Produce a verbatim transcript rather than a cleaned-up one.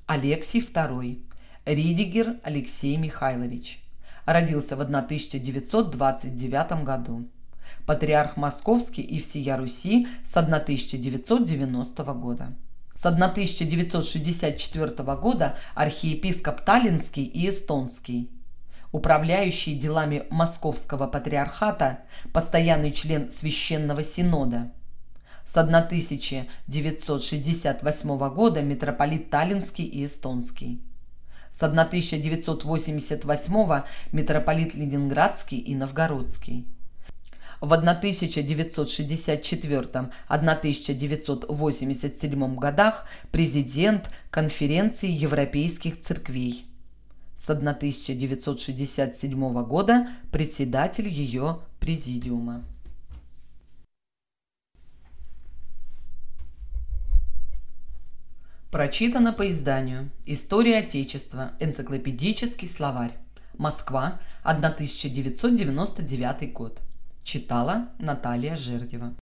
Алексий второй. Ридигер Алексей Михайлович. Родился в тысяча девятьсот двадцать девятом году. Патриарх Московский и всея Руси с тысяча девятьсот девяностого года. С тысяча девятьсот шестьдесят четвёртого года архиепископ Таллинский и Эстонский. Управляющий делами Московского патриархата, постоянный член Священного Синода. С тысяча девятьсот шестьдесят восьмого года митрополит Таллинский и Эстонский. С тысяча девятьсот восемьдесят восьмого митрополит Ленинградский и Новгородский. В тысяча девятьсот шестьдесят четвёртом — тысяча девятьсот восемьдесят седьмом годах президент Конференции Европейских Церквей. С тысяча девятьсот шестьдесят седьмого года председатель ее президиума. Прочитано по изданию «История Отечества. Энциклопедический словарь. Москва, тысяча девятьсот девяносто девятый год». Читала Наталья Жердева.